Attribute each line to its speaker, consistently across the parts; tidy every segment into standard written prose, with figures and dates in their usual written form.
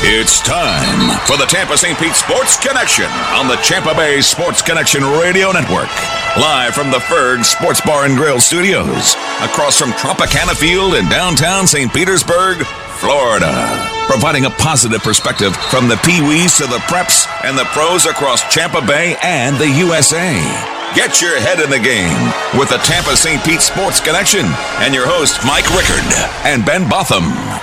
Speaker 1: It's time for the Tampa St. Pete Sports Connection on the Tampa Bay Sports Connection Radio Network. Live from the Ferg Sports Bar and Grill Studios, across from Tropicana Field in downtown St. Petersburg, Florida. Providing a positive perspective from the Pee-wees to the preps and the pros across Tampa Bay and the USA. Get your head in the game with the Tampa St. Pete Sports Connection and your host, Mike Rickard and Ben Botham.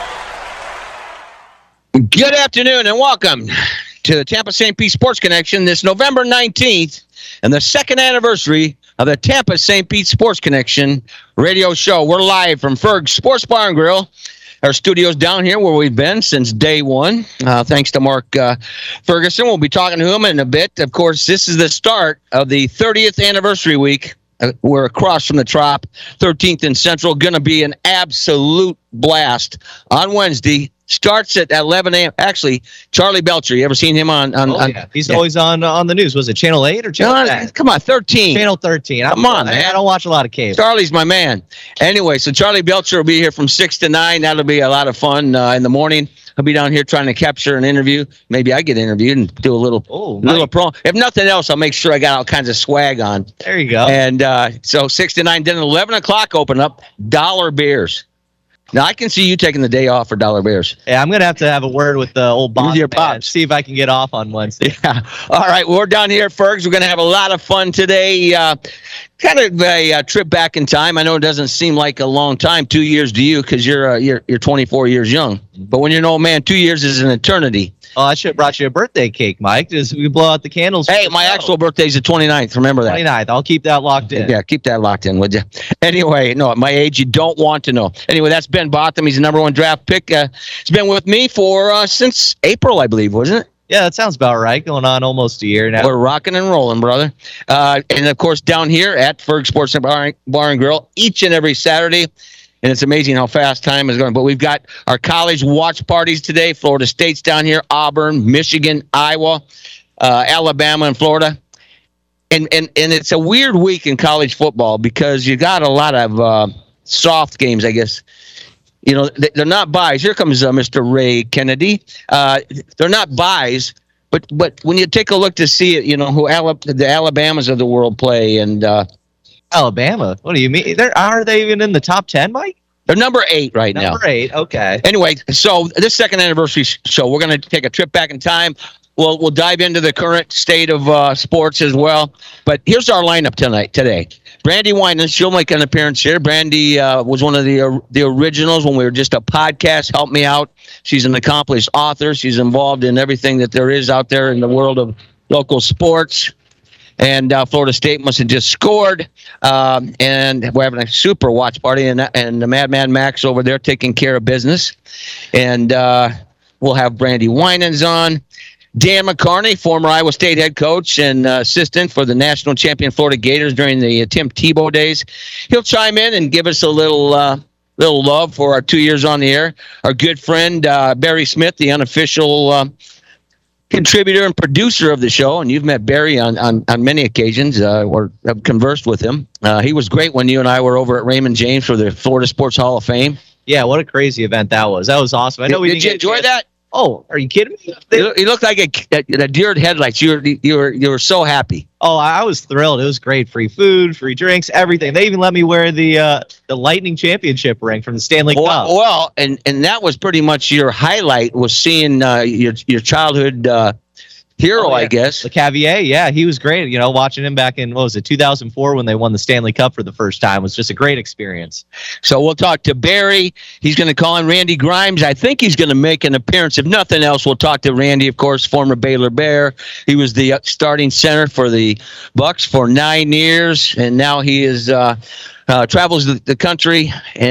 Speaker 2: Good afternoon and welcome to the Tampa St. Pete Sports Connection this November 19th and the second anniversary of the Tampa St. Pete Sports Connection radio show. We're live from Ferg Sports Bar and Grill. Our studio's down here where we've been since day one. Thanks to Mark Ferguson. We'll be talking to him in a bit. Of course, this is the start of the 30th anniversary week. We're across from the Trop, 13th and Central. Going to be an absolute blast on Wednesday. Starts at 11 a.m. Actually, Charlie Belcher. You ever seen him on
Speaker 3: yeah. He's always on the news. Was it Channel 8 or Channel 10?
Speaker 2: Come on, 13.
Speaker 3: Channel 13.
Speaker 2: Come on, man.
Speaker 3: I don't watch a lot of cable.
Speaker 2: Charlie's my man. Anyway, so Charlie Belcher will be here from 6 to 9. That'll be a lot of fun in the morning. He'll be down here trying to capture an interview. Maybe I get interviewed and do a little pro. If nothing else, I'll make sure I got all kinds of swag on.
Speaker 3: There you go.
Speaker 2: And so 6 to 9. Then at 11 o'clock, open up Dollar Beers. Now, I can see you taking the day off for Dollar Beers.
Speaker 3: Yeah, I'm going to have a word with the old boss. With your pops. See if I can get off on Wednesday.
Speaker 2: Yeah. All right. We're down here at Ferg's. We're going to have a lot of fun today. Kind of a trip back in time. I know it doesn't seem like a long time, 2 years to you, because you're 24 years young. But when you're an old man, 2 years is an eternity.
Speaker 3: Oh, I should have brought you a birthday cake, Mike. Just we blow out the candles.
Speaker 2: Hey, my actual birthday's the 29th. Remember that.
Speaker 3: 29th. I'll keep that locked in.
Speaker 2: Yeah, keep that locked in, would you? Anyway, no, at my age, you don't want to know. Anyway, that's Ben Botham. He's the number one draft pick. He's been with me for since April, I believe, wasn't it?
Speaker 3: Yeah, that sounds about right. Going on almost a year now.
Speaker 2: We're rocking and rolling, brother. And, of course, down here at Ferg Sports Bar and Grill each and every Saturday. And it's amazing how fast time is going. But we've got our college watch parties today. Florida State's down here, Auburn, Michigan, Iowa, Alabama, and Florida. And it's a weird week in college football because you got a lot of soft games, I guess. You know, they're not buys. Here comes Mr. Ray Kennedy. They're not buys, but when you take a look to see it, you know, who the Alabamas of the world play and
Speaker 3: Alabama? What do you mean? Are they even in the top 10, Mike?
Speaker 2: They're number 8 right now.
Speaker 3: Number 8, okay.
Speaker 2: Anyway, so this second anniversary show, we're going to take a trip back in time. We'll dive into the current state of sports as well. But here's our lineup today. Brandy Winan, she'll make an appearance here. Brandy was one of the originals when we were just a podcast. Helped me out. She's an accomplished author. She's involved in everything that there is out there in the world of local sports. And Florida State must have just scored. And we're having a super watch party. And the Madman Max over there taking care of business. And we'll have Brandy Winans on. Dan McCarney, former Iowa State head coach and assistant for the national champion Florida Gators during the Tim Tebow days. He'll chime in and give us a little love for our 2 years on the air. Our good friend Barry Smith, the unofficial contributor and producer of the show, and you've met Barry on many occasions or have conversed with him. He was great when you and I were over at Raymond James for the Florida Sports Hall of Fame.
Speaker 3: Yeah, what a crazy event that was. That was awesome. I know
Speaker 2: Did you enjoy that?
Speaker 3: Oh, are you kidding me?
Speaker 2: You looked like a deer in headlights. You were so happy.
Speaker 3: Oh, I was thrilled. It was great. Free food, free drinks, everything. They even let me wear the Lightning Championship ring from the Stanley Cup.
Speaker 2: Well, and that was pretty much your highlight, was seeing your childhood hero, I guess.
Speaker 3: Lecavalier, yeah, he was great. You know, watching him back in, 2004 when they won the Stanley Cup for the first time was just a great experience.
Speaker 2: So we'll talk to Barry. He's going to call in Randy Grimes. I think he's going to make an appearance. If nothing else, we'll talk to Randy, of course, former Baylor Bear. He was the starting center for the Bucks for 9 years, and now he is travels the country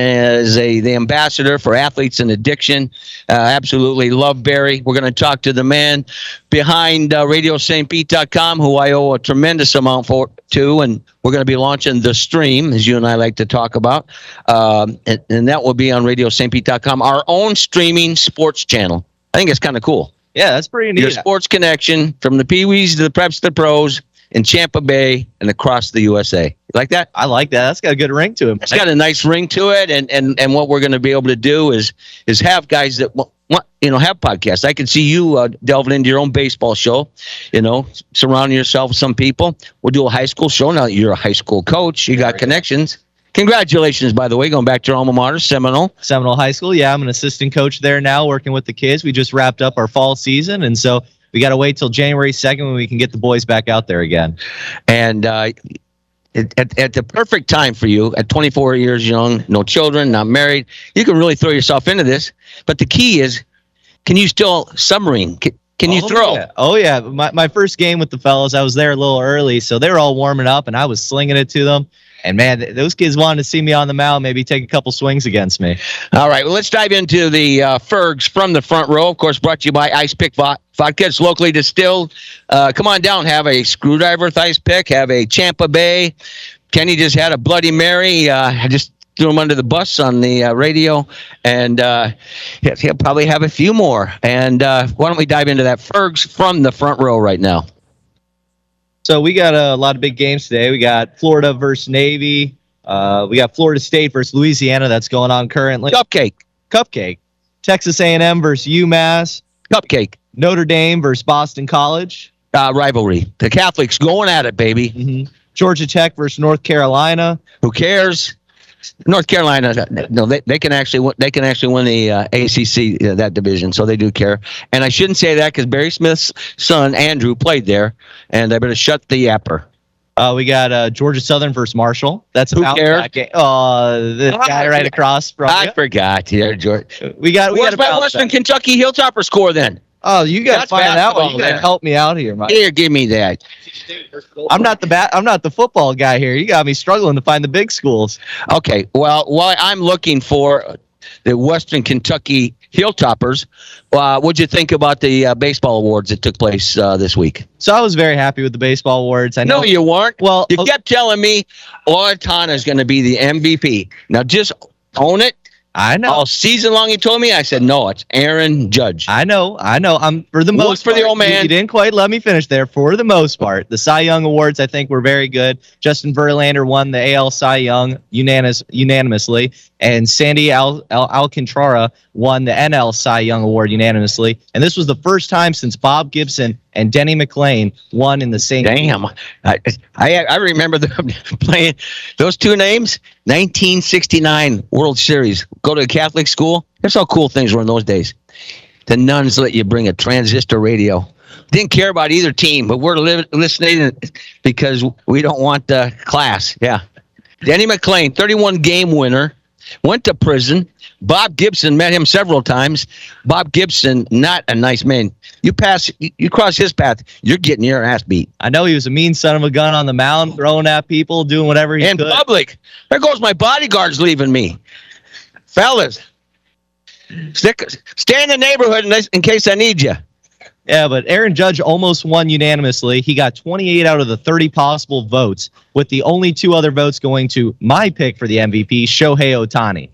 Speaker 2: as the ambassador for Athletes and Addiction. Absolutely love Barry. We're going to talk to the man behind RadioSt.Pete.com, who I owe a tremendous amount to, and we're going to be launching The Stream, as you and I like to talk about, and that will be on RadioSt.Pete.com, our own streaming sports channel. I think it's kind of cool.
Speaker 3: Yeah, that's pretty neat.
Speaker 2: Your sports connection from the Pee-wees to the preps to the pros in Tampa Bay and across the USA. You like that?
Speaker 3: I like that. That's got a good ring to it.
Speaker 2: It's got a nice ring to it, and what we're going to be able to do is have guys that have podcasts. I can see you delving into your own baseball show, surrounding yourself with some people. We'll do a high school show. Now that you're a high school coach, you got connections. Congratulations, by the way, going back to your alma mater, Seminole
Speaker 3: High School. Yeah, I'm an assistant coach there now, working with the kids. We just wrapped up our fall season, and so we got to wait till January 2nd when we can get the boys back out there again.
Speaker 2: And at the perfect time for you, at 24 years young, no children, not married, you can really throw yourself into this. But the key is, can you still submarine? Can you throw?
Speaker 3: Yeah. Oh, yeah. My first game with the fellas, I was there a little early, so they were all warming up, and I was slinging it to them. And, man, those kids wanted to see me on the mound, maybe take a couple swings against me.
Speaker 2: All right, well, let's dive into the Fergs from the front row. Of course, brought to you by Ice Pick Vodka. It's locally distilled. Come on down, have a screwdriver with Ice Pick, have a Champa Bay. Kenny just had a Bloody Mary. I just threw him under the bus on the radio, and he'll probably have a few more. And why don't we dive into that Fergs from the front row right now?
Speaker 3: So we got a lot of big games today. We got Florida versus Navy. We got Florida State versus Louisiana. That's going on currently. Cupcake. Texas A&M versus UMass.
Speaker 2: Cupcake.
Speaker 3: Notre Dame versus Boston College.
Speaker 2: Rivalry. The Catholics going at it, baby.
Speaker 3: Mm-hmm. Georgia Tech versus North Carolina.
Speaker 2: Who cares? North Carolina, no, they can actually win the ACC that division, so they do care. And I shouldn't say that because Barry Smith's son Andrew played there, and I better shut the yapper.
Speaker 3: We got Georgia Southern versus Marshall. That's
Speaker 2: who cares?
Speaker 3: The guy right across from you.
Speaker 2: I forgot. Yeah, George.
Speaker 3: We got
Speaker 2: my Western Kentucky Hilltopper score then.
Speaker 3: Oh, you got to find that one. You got to help me out here, Mike.
Speaker 2: Here, give me that.
Speaker 3: I'm not the football guy here. You got me struggling to find the big schools.
Speaker 2: Okay, well, while I'm looking for the Western Kentucky Hilltoppers, what'd you think about the baseball awards that took place this week?
Speaker 3: So I was very happy with the baseball awards. I know
Speaker 2: no, you weren't.
Speaker 3: Well,
Speaker 2: you kept telling me Olatana is going to be the MVP. Now just own it.
Speaker 3: I know.
Speaker 2: All season long, he told me. I said, no, it's Aaron Judge.
Speaker 3: I know. I'm for the most part.
Speaker 2: For the old man.
Speaker 3: You didn't quite let me finish there. For the most part, the Cy Young Awards, I think, were very good. Justin Verlander won the AL Cy Young unanimously, and Sandy Alcantara won the NL Cy Young Award unanimously. And this was the first time since Bob Gibson and Denny McLain won in the same.
Speaker 2: Damn, I remember them playing those two names. 1969 World Series. Go to a Catholic school. That's how cool things were in those days. The nuns let you bring a transistor radio. Didn't care about either team, but we're listening because we don't want class. Yeah. Denny McLain, 31 game winner, went to prison. Bob Gibson, met him several times. Bob Gibson, not a nice man. You cross his path, you're getting your ass beat.
Speaker 3: I know he was a mean son of a gun on the mound, throwing at people, doing whatever he could.
Speaker 2: In public. There goes my bodyguards leaving me. Fellas, stay in the neighborhood in case I need you.
Speaker 3: Yeah, but Aaron Judge almost won unanimously. He got 28 out of the 30 possible votes, with the only two other votes going to my pick for the MVP, Shohei Ohtani.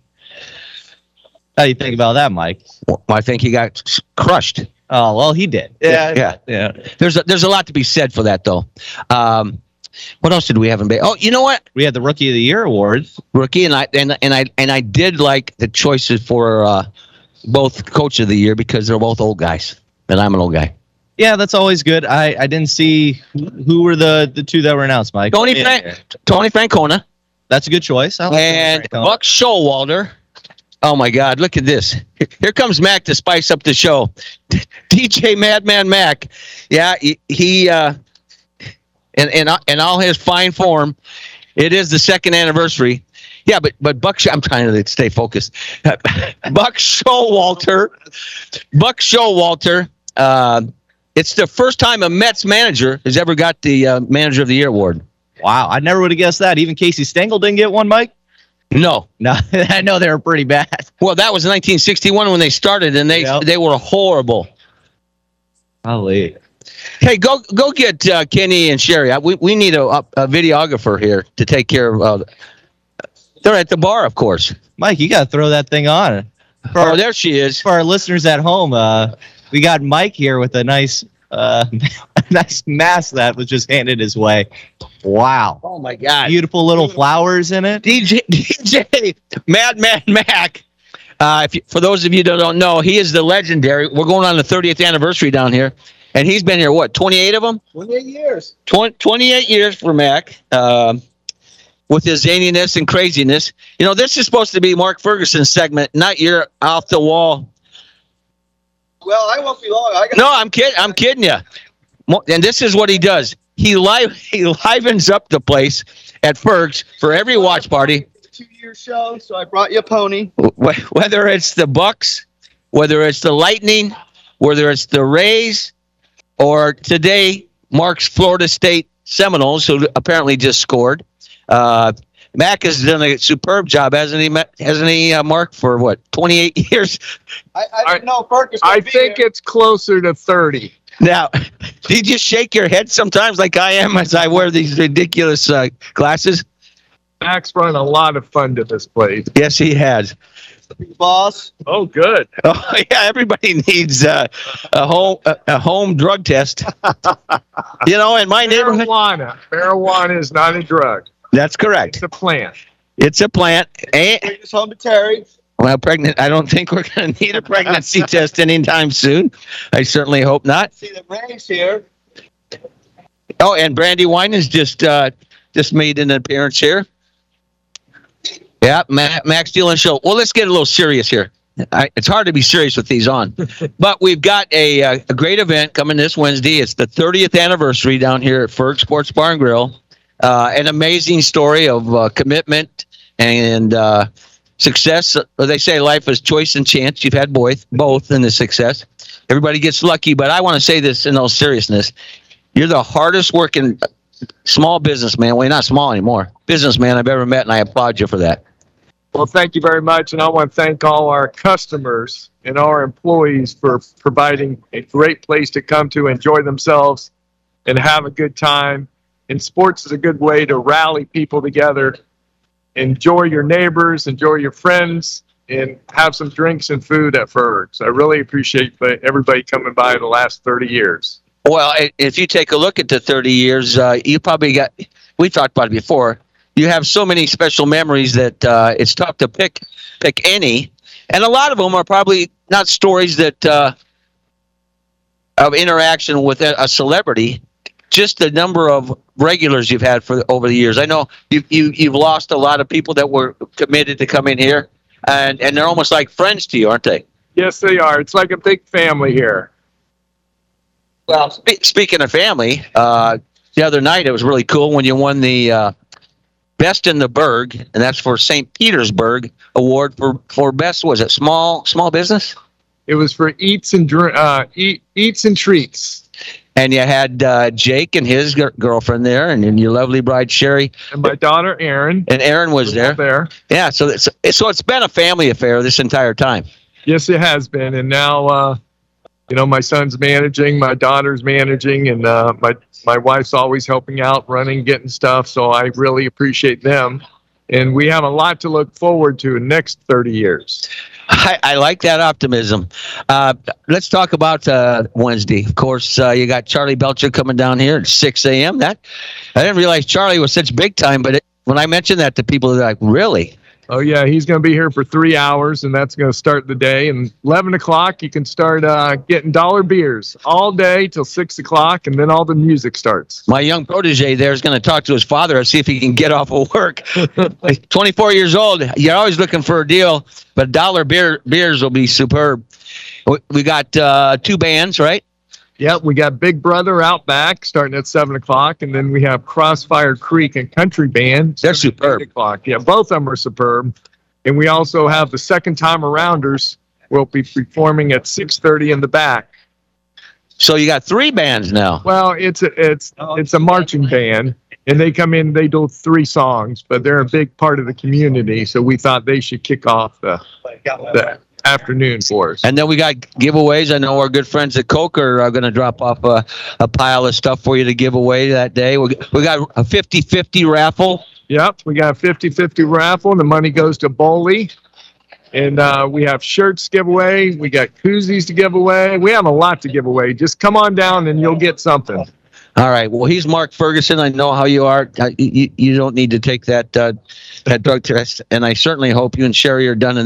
Speaker 3: How do you think about that, Mike?
Speaker 2: Well, I think he got crushed.
Speaker 3: Oh, well, he did.
Speaker 2: Yeah. There's a lot to be said for that, though. What else did we have in Bay? Oh, you know what?
Speaker 3: We had the Rookie of the Year awards.
Speaker 2: Rookie, and I did like the choices for both Coach of the Year because they're both old guys, and I'm an old guy.
Speaker 3: Yeah, that's always good. I didn't see who were the two that were announced, Mike.
Speaker 2: Tony Francona.
Speaker 3: That's a good choice.
Speaker 2: And Buck Showalter. Oh, my God. Look at this. Here comes Mac to spice up the show. DJ Madman Mac. Yeah, he in all his fine form, it is the second anniversary. Yeah, but Buck, I'm trying to stay focused. Buck Showalter. It's the first time a Mets manager has ever got the Manager of the Year award.
Speaker 3: Wow, I never would have guessed that. Even Casey Stengel didn't get one, Mike?
Speaker 2: No,
Speaker 3: I know they were pretty bad.
Speaker 2: Well, that was 1961 when they started, and they were horrible.
Speaker 3: Golly.
Speaker 2: Hey, go get Kenny and Sherry. We need a videographer here to take care of. They're at the bar, of course.
Speaker 3: Mike, you got to throw that thing on.
Speaker 2: There she is.
Speaker 3: For our listeners at home, we got Mike here with a nice mask that was just handed his way. Wow.
Speaker 2: Oh, my God.
Speaker 3: Beautiful little flowers in it.
Speaker 2: DJ Madman Mac. For those of you that don't know, he is the legendary. We're going on the 30th anniversary down here, and he's been here, what, 28 of them?
Speaker 4: 28 years.
Speaker 2: 28 years for Mac, with his zaniness and craziness. You know, this is supposed to be Mark Ferguson's segment, not your off-the-wall.
Speaker 4: Well, I won't be long.
Speaker 2: No, I'm kidding you. And this is what he does. He livens up the place at Ferg's for every watch party.
Speaker 4: It's a 2-year show, so I brought you a pony.
Speaker 2: Whether it's the Bucks, whether it's the Lightning, whether it's the Rays, or today Mark's Florida State Seminoles, who apparently just scored. Mac has done a superb job, hasn't he, Mark, for what, 28 years?
Speaker 4: I didn't know Ferguson.
Speaker 5: I think it's closer to 30.
Speaker 2: Now, do you just shake your head sometimes like I am as I wear these ridiculous glasses?
Speaker 5: Mac's run a lot of fun to this place.
Speaker 2: Yes, he has.
Speaker 4: Boss.
Speaker 5: Oh, good.
Speaker 2: Oh, yeah, everybody needs a home drug test. You know, in my neighborhood.
Speaker 5: Marijuana is not a drug.
Speaker 2: That's correct.
Speaker 5: It's a plant.
Speaker 2: It's a plant. And,
Speaker 4: Bring us home to Terry.
Speaker 2: well, pregnant. I don't think we're going to need a pregnancy test anytime soon. I certainly hope not.
Speaker 4: See the Rays here.
Speaker 2: Oh, and Brandy Winans just made an appearance here. Yeah, Max Dillon Show. Well, let's get a little serious here. It's hard to be serious with these on, but we've got a great event coming this Wednesday. It's the 30th anniversary down here at Ferg Sports Bar and Grill. An amazing story of commitment and success. They say life is choice and chance. You've had both in the success. Everybody gets lucky, but I want to say this in all seriousness. You're the hardest working small businessman. Well, you're not small anymore. Businessman I've ever met, and I applaud you for that.
Speaker 5: Well, thank you very much, and I want to thank all our customers and our employees for providing a great place to come to enjoy themselves and have a good time. And sports is a good way to rally people together, enjoy your neighbors, enjoy your friends, and have some drinks and food at Ferg's. I really appreciate everybody coming by the last 30 years.
Speaker 2: Well, if you take a look at the 30 years, you probably got, we talked about it before, you have so many special memories that it's tough to pick any. And a lot of them are probably not stories that of interaction with a celebrity, just the number of regulars you've had over the years. I know you've lost a lot of people that were committed to come in here, and they're almost like friends to you, aren't they?
Speaker 5: Yes, they are. It's like a big family here.
Speaker 2: Well, speaking of family, the other night it was really cool when you won the Best in the Burg, and that's for St. Petersburg Award for best, was it small business?
Speaker 5: It was for eats and treats.
Speaker 2: And you had Jake and his girlfriend there, and your lovely bride Sherry,
Speaker 5: and my daughter Erin.
Speaker 2: And Erin was there. Yeah, so it's been a family affair this entire time.
Speaker 5: Yes, it has been, and now my son's managing, my daughter's managing, and my wife's always helping out, running, getting stuff. So I really appreciate them, and we have a lot to look forward to in the next 30 years.
Speaker 2: I like that optimism. Let's talk about Wednesday. Of course, you got Charlie Belcher coming down here at 6 a.m. I didn't realize Charlie was such big time, but when I mentioned that to people, they're like, really?
Speaker 5: Oh, yeah, he's going to be here for 3 hours, and that's going to start the day. And 11 o'clock, you can start getting dollar beers all day till 6 o'clock, and then all the music starts.
Speaker 2: My young protege there is going to talk to his father and see if he can get off of work. 24 years old, you're always looking for a deal, but dollar beers will be superb. We got 2 bands, right?
Speaker 5: Yep, we got Big Brother out back starting at 7 o'clock, and then we have Crossfire Creek and Country Band.
Speaker 2: They're superb.
Speaker 5: 8 o'clock. Yeah, both of them are superb. And we also have the Second Time Arounders will be performing at 6:30 in the back.
Speaker 2: So you got 3 bands now.
Speaker 5: Well, it's a marching band, and they come in, they do 3 songs, but they're a big part of the community, so we thought they should kick off the afternoon for us.
Speaker 2: And then we got giveaways. I know our good friends at Coker are going to drop off a pile of stuff for you to give away that day. We got a 50-50 raffle.
Speaker 5: Yep, we got a 50-50 raffle. The money goes to Bowley. And we have shirts to give away. We got koozies to give away. We have a lot to give away. Just come on down and you'll get something.
Speaker 2: All right. Well, he's Mark Ferguson. I know how you are. You don't need to take that drug test, and I certainly hope you and Sherry are done in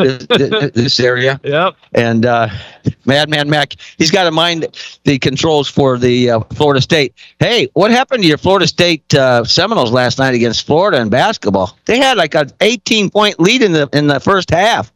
Speaker 2: this area.
Speaker 5: Yep.
Speaker 2: And Madman Mac, he's got to mind the controls for the Florida State. Hey, what happened to your Florida State Seminoles last night against Florida in basketball? They had like an 18-point lead in the first half.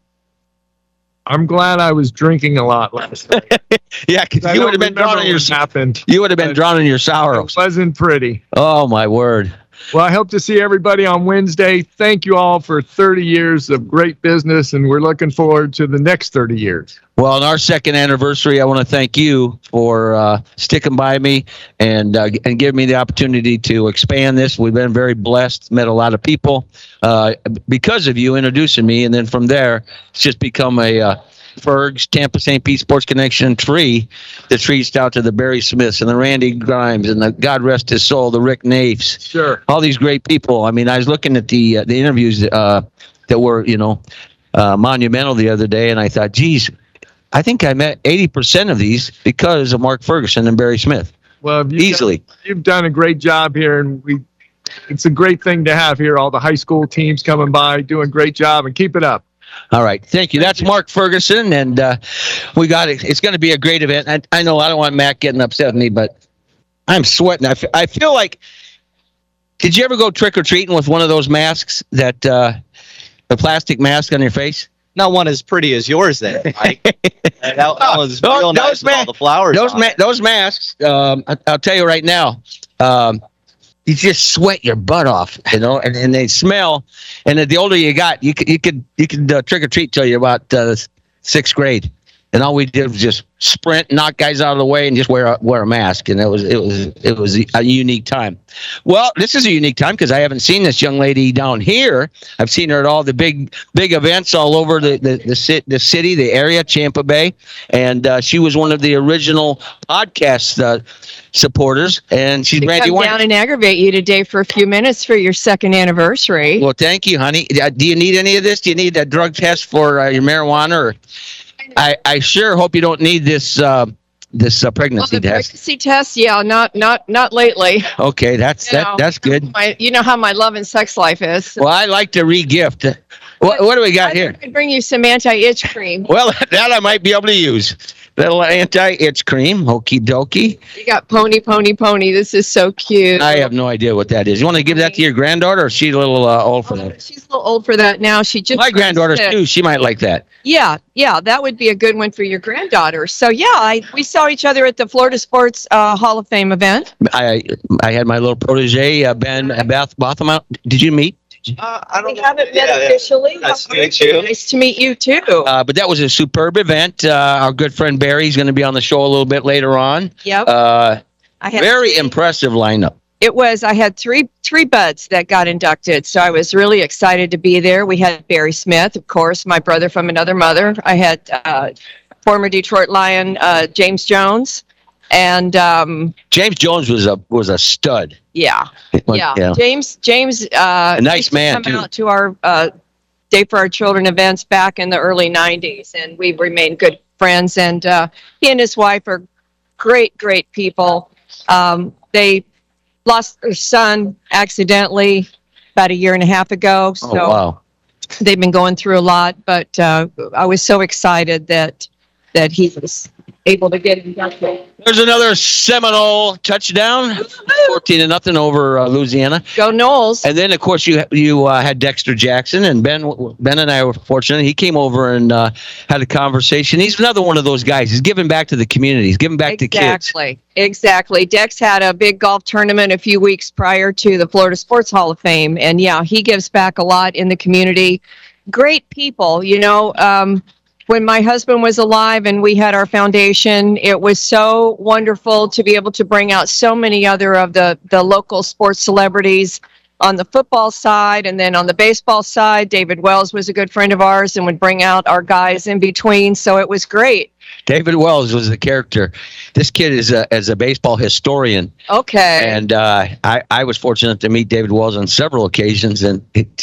Speaker 5: I'm glad I was drinking a lot last night.
Speaker 2: Yeah, because you would have been drowning your
Speaker 5: happened.
Speaker 2: You would have been drowning your sorrows.
Speaker 5: It wasn't pretty.
Speaker 2: Oh my word.
Speaker 5: Well, I hope to see everybody on Wednesday. Thank you all for 30 years of great business, and we're looking forward to the next 30 years.
Speaker 2: Well, on our second anniversary, I want to thank you for sticking by me and giving me the opportunity to expand this. We've been very blessed, met a lot of people because of you introducing me, and then from there, it's just become a Fergs, Tampa St. Pete Sports Connection tree that's reached out to the Barry Smiths and the Randy Grimes and the God rest his soul, the Rick Nafes.
Speaker 5: Sure.
Speaker 2: All these great people. I mean, I was looking at the interviews that were, monumental the other day, and I thought, geez, I think I met 80% of these because of Mark Ferguson and Barry Smith.
Speaker 5: Well,
Speaker 2: Easily.
Speaker 5: You've done a great job here, and it's a great thing to have here. All the high school teams coming by, doing a great job, and keep it up.
Speaker 2: All right. Thank you. That's Mark Ferguson, and we got it. It's going to be a great event. I know I don't want Mac getting upset with me, but I'm sweating. I feel like, did you ever go trick-or-treating with one of those masks, that the plastic mask on your face?
Speaker 3: Not one as pretty as yours there, Mike. that was real nice with all the flowers on it.
Speaker 2: Those masks, I'll tell you right now, you just sweat your butt off, and they smell. And the older you got, you could trick or treat till you're about sixth grade, and all we did was just sprint, knock guys out of the way, and just wear a mask. And it was a unique time. Well, this is a unique time because I haven't seen this young lady down here. I've seen her at all the big events all over the city, the area, Tampa Bay, and she was one of the original podcast supporters, and she's Brandy Wine.
Speaker 6: Come down and aggravate you today for a few minutes for your second anniversary.
Speaker 2: Well, thank you, honey. Do you need any of this? Do you need a drug test for your marijuana? Or I sure hope you don't need this pregnancy test.
Speaker 6: Pregnancy test, yeah, not lately.
Speaker 2: Okay, that's good.
Speaker 6: You know how my love and sex life is.
Speaker 2: Well, I like to re-gift. What do we got here?
Speaker 6: I could bring you some anti-itch cream.
Speaker 2: Well, that I might be able to use. Little anti-itch cream. Okie dokie.
Speaker 6: You got Pony. This is so cute.
Speaker 2: I have no idea what that is. You want to give that to your granddaughter, or is she a little old for that?
Speaker 6: She's a little old for that now.
Speaker 2: My granddaughter's too. She might like that.
Speaker 6: Yeah, that would be a good one for your granddaughter. So yeah, we saw each other at the Florida Sports Hall of Fame event.
Speaker 2: I had my little protege, Ben Botham. Did you meet?
Speaker 4: I don't
Speaker 6: We haven't met officially.
Speaker 3: Nice to meet you.
Speaker 6: Nice to meet you too.
Speaker 2: But that was a superb event. Our good friend Barry's going to be on the show a little bit later on.
Speaker 6: Yep.
Speaker 2: I had very impressive lineup.
Speaker 6: It was. I had three buds that got inducted, so I was really excited to be there. We had Barry Smith, of course, my brother from another mother. I had former Detroit Lion James Jones, and
Speaker 2: James Jones was a stud.
Speaker 6: Yeah. James,
Speaker 2: a nice man
Speaker 6: come
Speaker 2: too.
Speaker 6: out to our Day for Our Children events back in the early '90s, and we remained good friends. And he and his wife are great people. They lost their son accidentally about a year and a half ago. So
Speaker 2: wow.
Speaker 6: They've been going through a lot, but I was so excited that he was able to get inducted.
Speaker 2: There's another Seminole touchdown, 14-0 over Louisiana.
Speaker 6: Go Noles!
Speaker 2: And then, of course, you had Dexter Jackson, and Ben and I were fortunate. He came over and had a conversation. He's another one of those guys. He's giving back to the community. He's giving back to kids.
Speaker 6: Exactly. Dex had a big golf tournament a few weeks prior to the Florida Sports Hall of Fame, and yeah, he gives back a lot in the community. Great people, when my husband was alive and we had our foundation, it was so wonderful to be able to bring out so many other of the local sports celebrities on the football side. And then on the baseball side, David Wells was a good friend of ours and would bring out our guys in between. So it was great.
Speaker 2: David Wells was the character. This kid is a baseball historian.
Speaker 6: Okay.
Speaker 2: And I was fortunate to meet David Wells on several occasions, and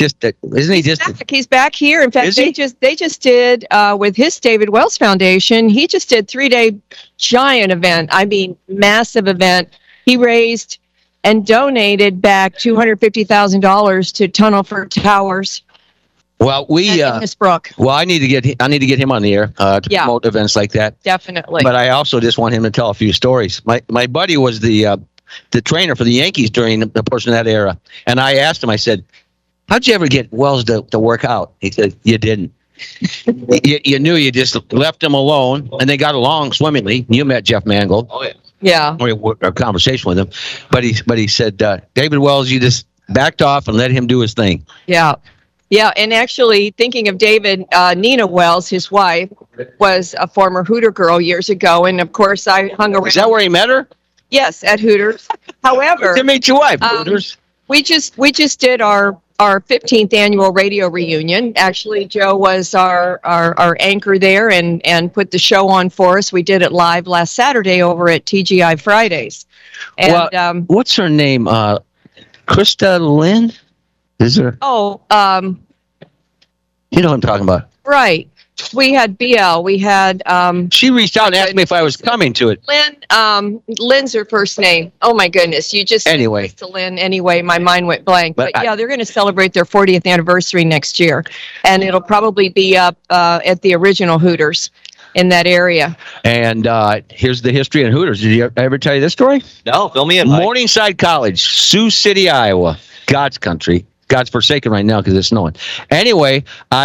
Speaker 6: he's back here. In fact, they just did with his David Wells Foundation. He just did 3-day giant event. I mean, massive event he raised and donated back $250,000 to Tunnel for Towers
Speaker 2: Well, we
Speaker 6: in Innisbrook.
Speaker 2: well, I need to get him on the air to
Speaker 6: Yeah.
Speaker 2: promote events like that.
Speaker 6: Definitely.
Speaker 2: But I also just want him to tell a few stories. My buddy was the trainer for the Yankees during the portion of that era, and I asked him. I said, "How'd you ever get Wells to work out?" He said, "You didn't. you knew you just left him alone, and they got along swimmingly. You met Jeff Mangold.
Speaker 3: Oh, yeah.
Speaker 6: Yeah.
Speaker 2: A conversation with him, but he said, David Wells, you just backed off and let him do his thing."
Speaker 6: Yeah. Yeah. And actually, thinking of David, Nina Wells, his wife, was a former Hooter girl years ago. And of course, I hung around.
Speaker 2: Is that where he met her?
Speaker 6: Yes, at Hooters. However,
Speaker 2: To meet your wife,
Speaker 6: Um,
Speaker 2: Hooters.
Speaker 6: we just did our 15th annual radio reunion. Actually, Joe was our anchor there and put the show on for us. We did it live last Saturday over at TGI Fridays. And
Speaker 2: Well, What's her name? Krista Lynn? Is there? You know what I'm talking about.
Speaker 6: Right. We had BL. We had
Speaker 2: She reached out and asked me if I was coming to it.
Speaker 6: Lynn. Lynn's her first name. Oh my goodness! You just
Speaker 2: Anyway.
Speaker 6: to Lynn. Anyway, my mind went blank.
Speaker 2: But
Speaker 6: But yeah, they're going to celebrate their 40th anniversary next year, and it'll probably be up at the original Hooters in that area.
Speaker 2: And here's the history of Hooters. Did you ever tell you this story?
Speaker 3: No, fill me in, Mike.
Speaker 2: Morningside College, Sioux City, Iowa, God's country. God's forsaken right now because it's snowing. Anyway,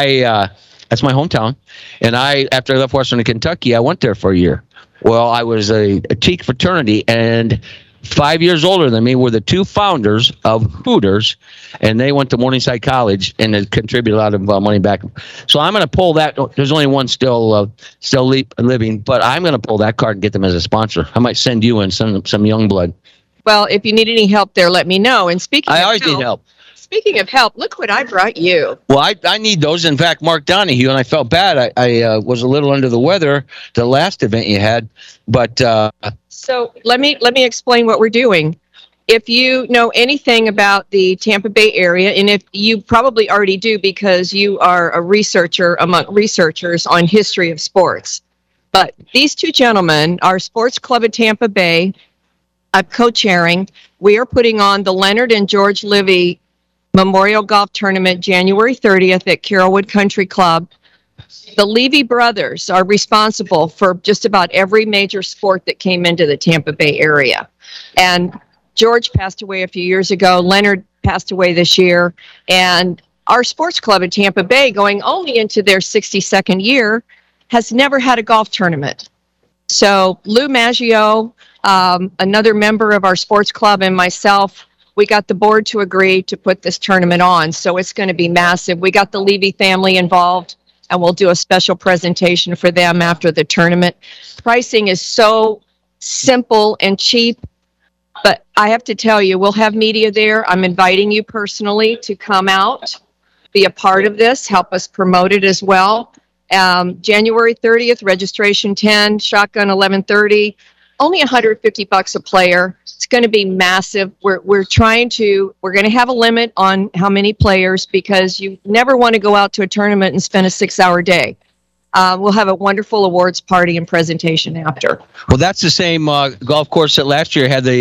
Speaker 2: that's my hometown. And after I left Western Kentucky, I went there for a year. Well, I was a Teak fraternity, and 5 years older than me were the two founders of Hooters, and they went to Morningside College and had contributed a lot of money back. So I'm going to pull that. There's only one still living, but I'm going to pull that card and get them as a sponsor. I might send you in some young blood.
Speaker 6: Well, if you need any help there, let me know. And speaking,
Speaker 2: I
Speaker 6: of
Speaker 2: always need help.
Speaker 6: Speaking of help, look what I brought you.
Speaker 2: Well, I need those. In fact, Mark Donahue, and I felt bad. I was a little under the weather the last event you had, but
Speaker 6: So let me explain what we're doing. If you know anything about the Tampa Bay area, and if you probably already do because you are a researcher among researchers on history of sports, but these two gentlemen are Sports Club of Tampa Bay. I'm co-chairing. We are putting on the Leonard and George Livy Memorial Golf Tournament January 30th at Carrollwood Country Club. The Levy brothers are responsible for just about every major sport that came into the Tampa Bay area. And George passed away a few years ago. Leonard passed away this year. And our sports club in Tampa Bay, going only into their 62nd year, has never had a golf tournament. So Lou Maggio, another member of our sports club, and myself, we got the board to agree to put this tournament on. So it's going to be massive. We got the Levy family involved, and we'll do a special presentation for them after the tournament. Pricing is so simple and cheap, but I have to tell you, we'll have media there. I'm inviting you personally to come out, be a part of this, help us promote it as well. January 30th, registration 10, shotgun 11:30. Only $150 a player. It's going to be massive. We're going to have a limit on how many players because you never want to go out to a tournament and spend a 6-hour day. We'll have a wonderful awards party and presentation after.
Speaker 2: well, that's the same golf course that last year had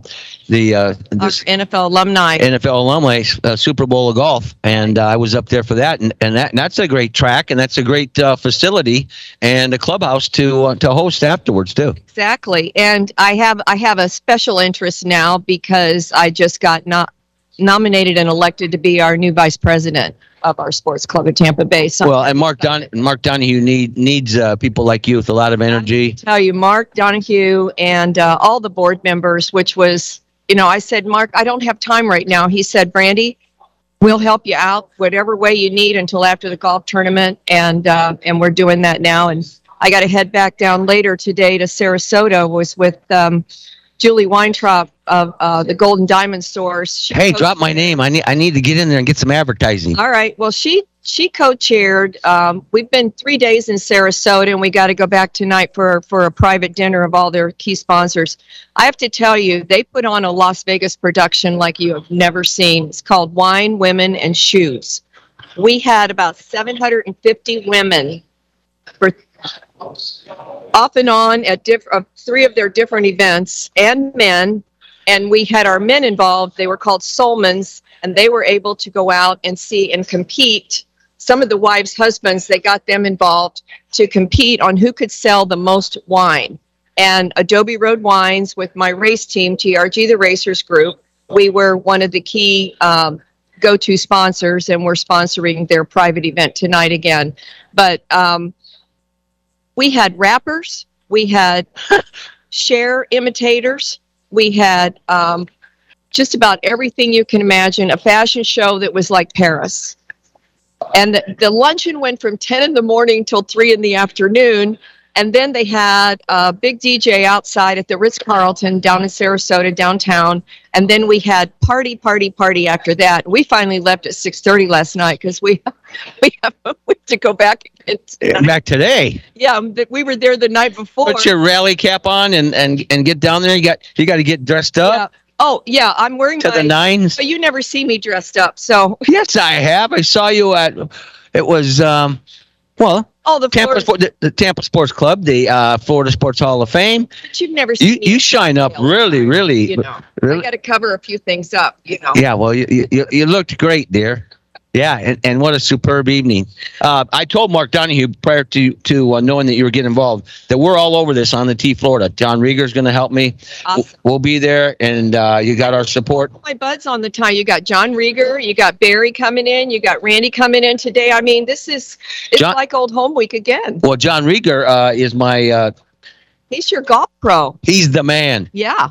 Speaker 2: this
Speaker 6: NFL alumni.
Speaker 2: NFL alumni Super Bowl of golf, and I was up there for that, and that's a great track, and that's a great facility and a clubhouse to host afterwards too.
Speaker 6: Exactly. And I have a special interest now because I just got nominated and elected to be our new vice president of our sports club at Tampa Bay. So
Speaker 2: Well, and Mark Donahue needs people like you with a lot of energy.
Speaker 6: tell you, Mark Donahue and all the board members, which was, I said, Mark, I don't have time right now. He said, Brandy, we'll help you out whatever way you need until after the golf tournament. And we're doing that now. And I got to head back down later today to Sarasota. Was with Julie Weintraub of the Golden Diamond Stores.
Speaker 2: Hey, drop my name. I need to get in there and get some advertising.
Speaker 6: All right. Well, she co-chaired. We've been 3 days in Sarasota, and we got to go back tonight for a private dinner of all their key sponsors. I have to tell you, they put on a Las Vegas production like you have never seen. It's called Wine, Women, and Shoes. We had about 750 women for off and on at three of their different events, and men And we had our men involved. They were called Solmans, and they were able to go out and see and compete. Some of the wives' husbands, they got them involved to compete on who could sell the most wine. And Adobe Road Wines, with my race team, TRG the Racers Group, we were one of the key go-to sponsors, and we're sponsoring their private event tonight again. But we had rappers, we had Cher imitators, we had just about everything you can imagine, a fashion show that was like Paris. And the luncheon went from 10 in the morning till 3 in the afternoon. And then they had a big DJ outside at the Ritz-Carlton down in Sarasota, downtown. And then we had party after that. We finally left at 6:30 last night because we have to go back again.
Speaker 2: Back today.
Speaker 6: Yeah, we were there the night before.
Speaker 2: Put your rally cap on and get down there. You got to get dressed up.
Speaker 6: Yeah. Oh, yeah, I'm wearing
Speaker 2: to the nines.
Speaker 6: But you never see me dressed up, so.
Speaker 2: Yes, I have. I saw you at, it was, the Tampa Sports Club, the Florida Sports Hall of Fame.
Speaker 6: But you've never seen me.
Speaker 2: You shine up really.
Speaker 6: You know, really? I got to cover a few things up, you know.
Speaker 2: Yeah, well, you looked great, dear. Yeah, and what a superb evening. I told Mark Donahue prior to knowing that you were getting involved that we're all over this on the T Florida. John Rieger's going to help me.
Speaker 6: Awesome.
Speaker 2: We'll be there, and you got our support.
Speaker 6: My buds on the time. You got John Rieger, you got Barry coming in, you got Randy coming in today. I mean, it's like old home week again.
Speaker 2: Well, John Rieger is my...
Speaker 6: he's your golf pro.
Speaker 2: He's the man.
Speaker 6: Yeah.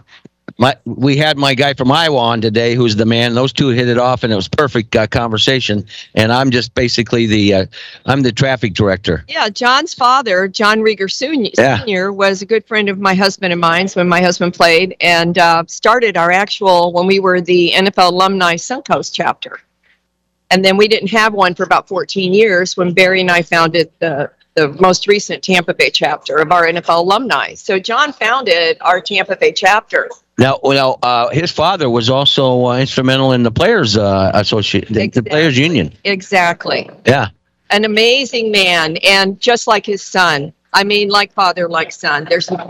Speaker 2: We had my guy from Iowa on today, who's the man. Those two hit it off, and it was perfect conversation. And I'm just basically I'm the traffic director.
Speaker 6: Yeah, John's father, John Rieger Sr., was a good friend of my husband and mine when my husband played, and started our when we were the NFL Alumni Suncoast chapter. And then we didn't have one for about 14 years when Barry and I founded the most recent Tampa Bay chapter of our NFL alumni. So John founded our Tampa Bay chapter.
Speaker 2: Now, his father was also instrumental in the Players Association, the Players Union.
Speaker 6: Exactly.
Speaker 2: Yeah.
Speaker 6: An amazing man, and just like his son. I mean, like father, like son.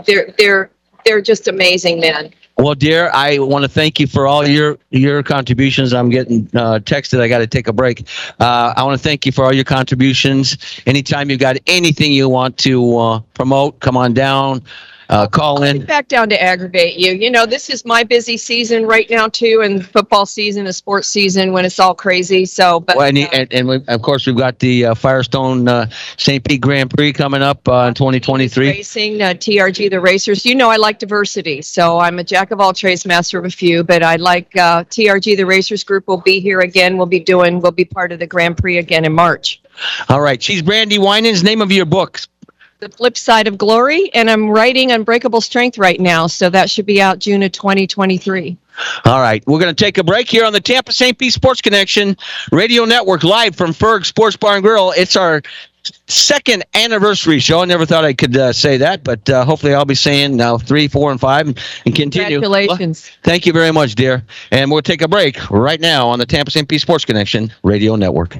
Speaker 6: They're just amazing men.
Speaker 2: Well, dear, I want to thank you for all your contributions. I'm getting texted. I got to take a break. I want to thank you for all your contributions. Anytime you got anything you want to promote, come on down. Call in.
Speaker 6: Back down to aggravate you. You know, this is my busy season right now too, and football season, a sports season when it's all crazy. So, but
Speaker 2: of course we've got the Firestone St. Pete Grand Prix coming up in 2023.
Speaker 6: Racing TRG the Racers. You know, I like diversity, so I'm a jack of all trades, master of a few. But I like TRG the Racers group will be here again. We'll be part of the Grand Prix again in March.
Speaker 2: All right, she's Brandy Winans. Name of your books.
Speaker 6: The Flip Side of Glory, and I'm writing Unbreakable Strength right now, so that should be out June of 2023.
Speaker 2: All right, we're going to take a break here on the Tampa St. Pete Sports Connection Radio Network, live from Ferg Sports Bar and Grill. It's our second anniversary show. I never thought I could say that, but hopefully I'll be saying now 3, 4, and 5 and continue.
Speaker 6: Congratulations.
Speaker 2: Well, thank you very much, dear. And we'll take a break right now on the Tampa St. Pete Sports Connection Radio Network.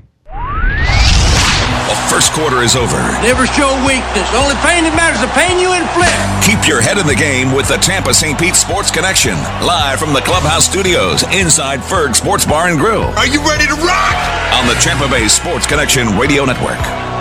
Speaker 1: The first quarter is over.
Speaker 7: Never show weakness. The only pain that matters is the pain you inflict.
Speaker 1: Keep your head in the game with the Tampa St. Pete Sports Connection. Live from the Clubhouse Studios inside Ferg Sports Bar and Grill.
Speaker 8: Are you ready to rock?
Speaker 1: On the Tampa Bay Sports Connection Radio Network.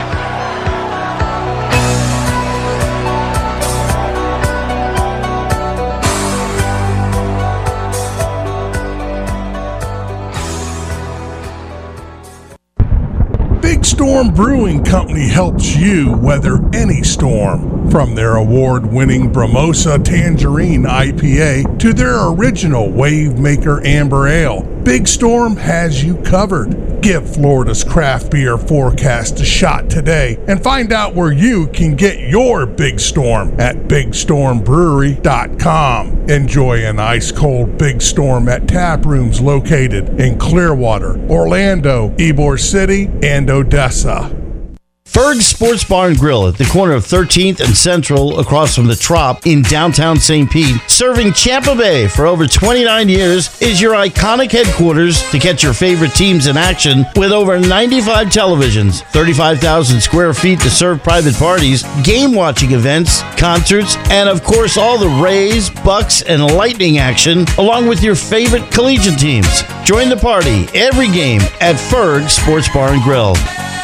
Speaker 8: Big Storm Brewing Company helps you weather any storm. From their award-winning Bromosa Tangerine IPA to their original Wave Maker Amber Ale, Big Storm has you covered. Give Florida's craft beer forecast a shot today and find out where you can get your Big Storm at BigStormBrewery.com. Enjoy an ice-cold Big Storm at tap rooms located in Clearwater, Orlando, Ybor City, and Odessa.
Speaker 9: Ferg's Sports Bar and Grill at the corner of 13th and Central across from the Trop in downtown St. Pete, serving Champa Bay for over 29 years, is your iconic headquarters to catch your favorite teams in action with over 95 televisions, 35,000 square feet to serve private parties, game watching events, concerts, and of course all the Rays, Bucks, and Lightning action, along with your favorite collegiate teams. Join the party every game at Ferg's Sports Bar and Grill.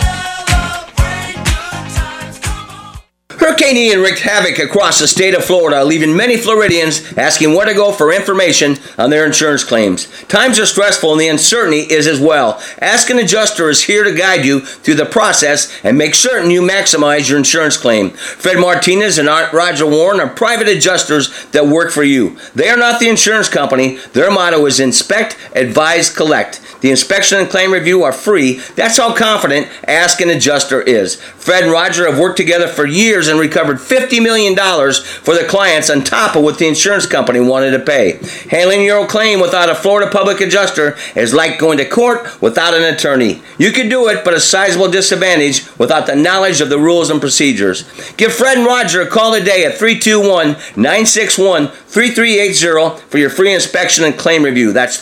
Speaker 10: Hurricane Ian wreaked havoc across the state of Florida, leaving many Floridians asking where to go for information on their insurance claims. Times are stressful and the uncertainty is as well. Ask an Adjuster is here to guide you through the process and make certain you maximize your insurance claim. Fred Martinez and Roger Warren are private adjusters that work for you. They are not the insurance company. Their motto is inspect, advise, collect. The inspection and claim review are free. That's how confident Ask an Adjuster is. Fred and Roger have worked together for years and recovered $50 million for their clients on top of what the insurance company wanted to pay. Handling your own claim without a Florida public adjuster is like going to court without an attorney. You can do it, but a sizable disadvantage without the knowledge of the rules and procedures. Give Fred and Roger a call today at 321-961-3380 for your free inspection and claim review. That's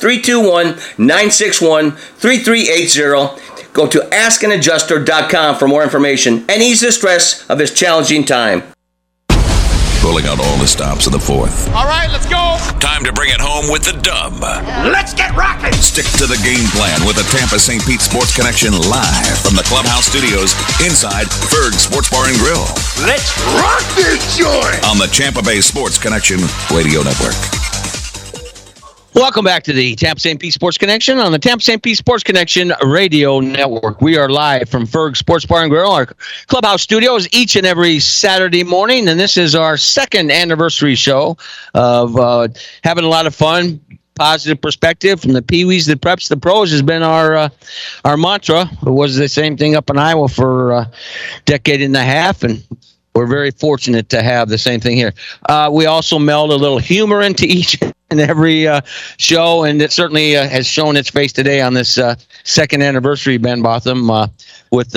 Speaker 10: 321-961-3380. Go to askanadjuster.com for more information and ease the stress of this challenging time.
Speaker 1: Pulling out all the stops of the fourth.
Speaker 7: All right, let's go.
Speaker 1: Time to bring it home with the dub.
Speaker 7: Let's get rocking.
Speaker 1: Stick to the game plan with the Tampa St. Pete Sports Connection live from the Clubhouse Studios inside Ferg's Sports Bar and Grill.
Speaker 7: Let's rock this joint.
Speaker 1: On the Tampa Bay Sports Connection Radio Network.
Speaker 2: Welcome back to the Tampa St. Pete Sports Connection on the Tampa St. Pete Sports Connection Radio Network. We are live from Ferg's Sports Bar and Grill, our Clubhouse Studios, each and every Saturday morning, and this is our second anniversary show of having a lot of fun. Positive perspective from the Pee-wees, the preps, the pros has been our mantra. It was the same thing up in Iowa for a decade and a half, and we're very fortunate to have the same thing here. We also meld a little humor into each and every show, and it certainly has shown its face today on this second anniversary, Ben Botham, with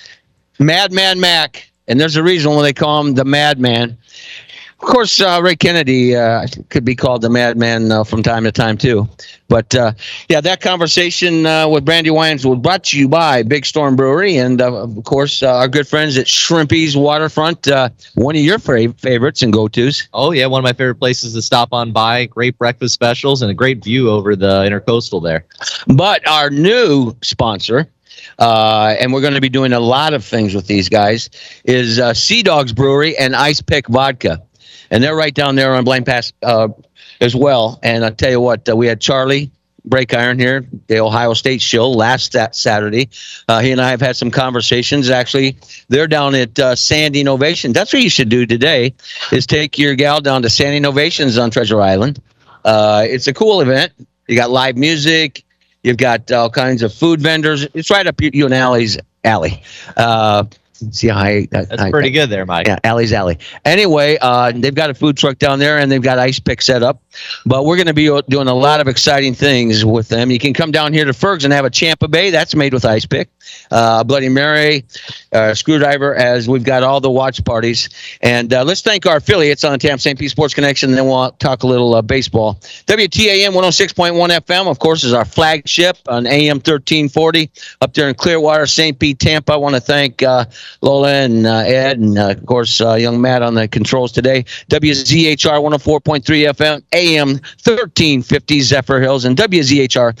Speaker 2: Madman Mac. And there's a reason why they call him the Madman. Of course, Ray Kennedy could be called the Madman from time to time, too. But, yeah, that conversation with Brandy Wines was brought to you by Big Storm Brewery and, of course, our good friends at Shrimpy's Waterfront, one of your favorites and go-tos.
Speaker 3: Oh, yeah, one of my favorite places to stop on by. Great breakfast specials and a great view over the Intercoastal there.
Speaker 2: But our new sponsor, and we're going to be doing a lot of things with these guys, is Sea Dogs Brewery and Ice Pick Vodka. And they're right down there on Blaine Pass as well. And I'll tell you what, we had Charlie Break Iron here, the Ohio State show last Saturday. He and I have had some conversations. Actually, they're down at Sandy Innovation. That's what you should do today, is take your gal down to Sandy Innovations on Treasure Island. It's a cool event. You got live music. You've got all kinds of food vendors. It's right up you and Allie's alley. See how
Speaker 3: that's pretty good there, Mike.
Speaker 2: Yeah, Alley's Alley. Anyway, they've got a food truck down there, and they've got Ice Pick set up. But we're going to be doing a lot of exciting things with them. You can come down here to Ferg's and have a Champa Bay. That's made with Ice Pick. Bloody Mary, Screwdriver, as we've got all the watch parties. And let's thank our affiliates on the Tampa St. Pete Sports Connection, and then we'll talk a little baseball. WTAM 106.1 FM, of course, is our flagship on AM 1340 up there in Clearwater, St. Pete, Tampa. I want to thank Lola and Ed, and of course, young Matt on the controls today. WZHR 104.3 FM, AM 1350 Zephyr Hills, and WZHR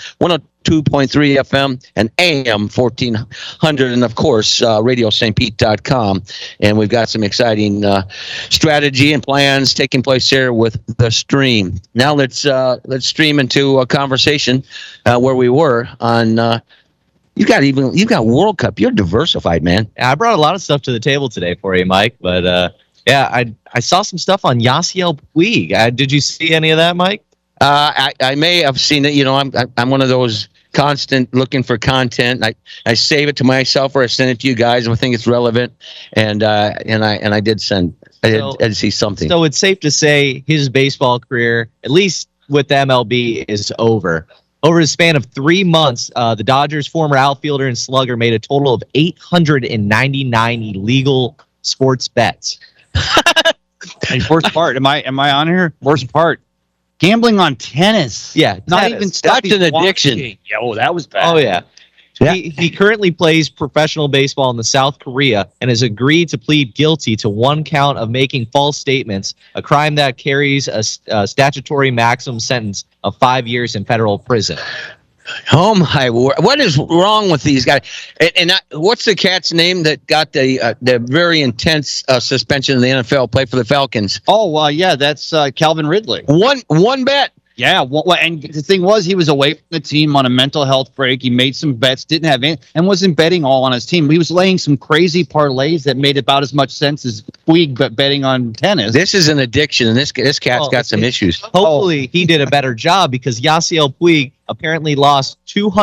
Speaker 2: 102.3 FM and AM 1400, and of course, RadioStPete.com. And we've got some exciting strategy and plans taking place here with the stream. Now let's stream into a conversation where we were on. You've got World Cup. You're diversified, man.
Speaker 3: Yeah, I brought a lot of stuff to the table today for you, Mike. But yeah, I saw some stuff on Yasiel Puig. Did you see any of that, Mike?
Speaker 2: I may have seen it. You know, I'm one of those constant looking for content. I save it to myself or I send it to you guys if I think it's relevant. And I did send. I did see something.
Speaker 3: So it's safe to say his baseball career, at least with the MLB, is over. Over the span of 3 months, the Dodgers' former outfielder and slugger made a total of 899 illegal sports bets.
Speaker 11: Hey, worst part. Am I on here? Worst part. Gambling on tennis.
Speaker 3: Yeah,
Speaker 11: Not
Speaker 3: tennis.
Speaker 11: even stuff
Speaker 2: That's an
Speaker 11: he's
Speaker 2: addiction.
Speaker 11: watching. Yeah, oh, that was bad.
Speaker 3: Oh, yeah. He currently plays professional baseball in the South Korea and has agreed to plead guilty to 1 count of making false statements, a crime that carries a statutory maximum sentence of 5 years in federal prison.
Speaker 2: Oh my word! What is wrong with these guys? What's the cat's name that got the very intense suspension in the NFL? Play for the Falcons.
Speaker 11: Oh, yeah, that's Calvin Ridley.
Speaker 2: One bet.
Speaker 11: Yeah, well, and the thing was, he was away from the team on a mental health break. He made some bets, didn't have any, and wasn't betting all on his team. He was laying some crazy parlays that made about as much sense as Puig, but betting on tennis.
Speaker 2: This is an addiction, and this cat's got some issues.
Speaker 3: Hopefully, he did a better job because Yasiel Puig apparently lost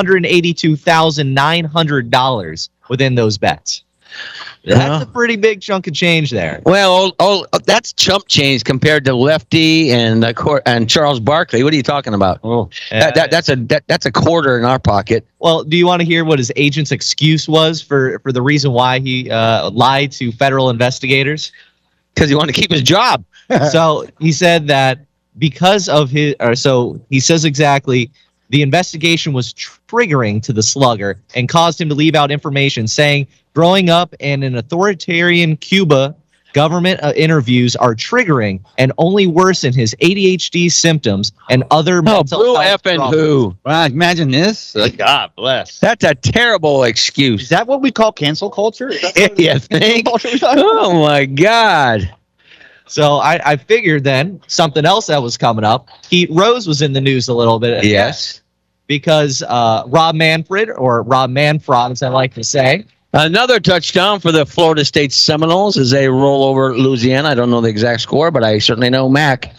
Speaker 3: $282,900 within those bets. That's a pretty big chunk of change there.
Speaker 2: Well, that's chump change compared to Lefty and Charles Barkley. What are you talking about? That's a quarter in our pocket.
Speaker 3: Well, do you want to hear what his agent's excuse was for the reason why he lied to federal investigators?
Speaker 2: Because he wanted to keep his job.
Speaker 3: So he said that because of his, he says exactly, the investigation was triggering to the slugger and caused him to leave out information, saying growing up in an authoritarian Cuba, government interviews are triggering and only worsen his ADHD symptoms and other mental health problems.
Speaker 2: Who?
Speaker 11: Wow, imagine this. God bless.
Speaker 2: That's a terrible excuse.
Speaker 11: Is that what we call cancel culture?
Speaker 2: You think? Oh, my God.
Speaker 3: So I figured then something else that was coming up. Pete Rose was in the news a little bit.
Speaker 2: Yes.
Speaker 3: Because Rob Manfred, or Rob Manfred, as I like to say.
Speaker 2: Another touchdown for the Florida State Seminoles as they roll over Louisiana. I don't know the exact score, but I certainly know Mac.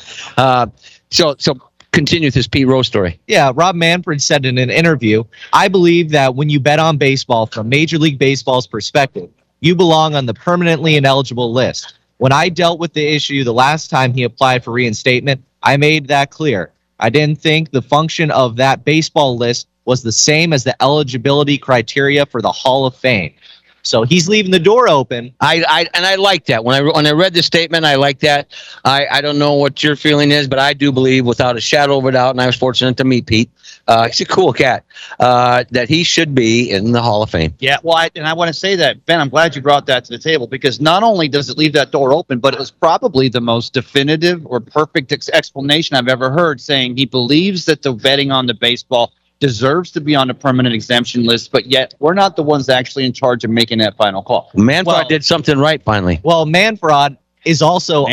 Speaker 2: So continue with this Pete Rose story.
Speaker 3: Yeah, Rob Manfred said in an interview, I believe that when you bet on baseball from Major League Baseball's perspective, you belong on the permanently ineligible list. When I dealt with the issue the last time he applied for reinstatement, I made that clear. I didn't think the function of that baseball list was the same as the eligibility criteria for the Hall of Fame. So he's leaving the door open.
Speaker 2: I like that. When I read the statement, I like that. I don't know what your feeling is, but I do believe without a shadow of a doubt, and I was fortunate to meet Pete. He's a cool cat. That he should be in the Hall of Fame.
Speaker 11: Yeah, well, I want to say that, Ben, I'm glad you brought that to the table because not only does it leave that door open, but it was probably the most definitive or perfect explanation I've ever heard, saying he believes that the betting on the baseball deserves to be on a permanent exemption list, but yet we're not the ones actually in charge of making that final call.
Speaker 2: Manfred did something right finally.
Speaker 3: Well, Manfred is also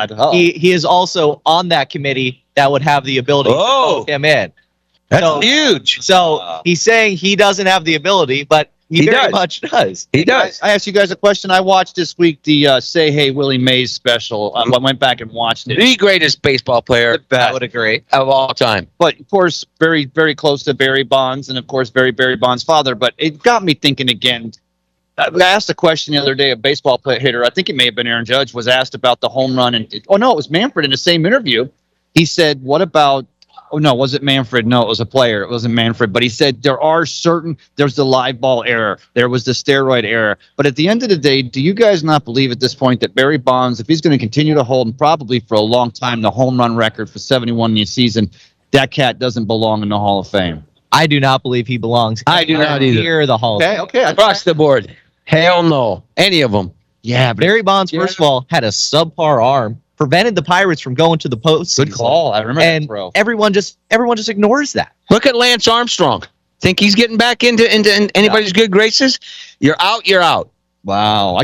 Speaker 3: he is also on that committee that would have the ability to vote him in.
Speaker 2: That's huge.
Speaker 3: So he's saying he doesn't have the ability, but he very much does.
Speaker 2: He does.
Speaker 11: I asked you guys a question. I watched this week the Say Hey Willie Mays special. I went back and watched it.
Speaker 2: The greatest baseball player,
Speaker 3: I would agree,
Speaker 2: of all time.
Speaker 11: But of course, very, very close to Barry Bonds, and of course, Barry Bonds' father. But it got me thinking again. I asked a question the other day. A baseball hitter, I think it may have been Aaron Judge, was asked about the home run, and it was Manfred in the same interview. He said, "What about?" Oh, no, was it Manfred? No, it was a player. It wasn't Manfred. But he said there's the live ball error. There was the steroid error. But at the end of the day, do you guys not believe at this point that Barry Bonds, if he's going to continue to hold, and probably for a long time, the home run record for 71 in the season, that cat doesn't belong in the Hall of Fame?
Speaker 3: I do not believe he belongs.
Speaker 2: I do not either.
Speaker 3: Near the Hall of Fame.
Speaker 11: Okay.
Speaker 2: Across the board. Hell no. Any of them.
Speaker 3: Yeah, Barry Bonds, first of all, had a subpar arm. Prevented the Pirates from going to the postseason.
Speaker 11: Good call. I remember
Speaker 3: and
Speaker 11: that, bro.
Speaker 3: everyone just ignores that.
Speaker 2: Look at Lance Armstrong. Think he's getting back into anybody's good graces? You're out. You're out.
Speaker 11: Wow.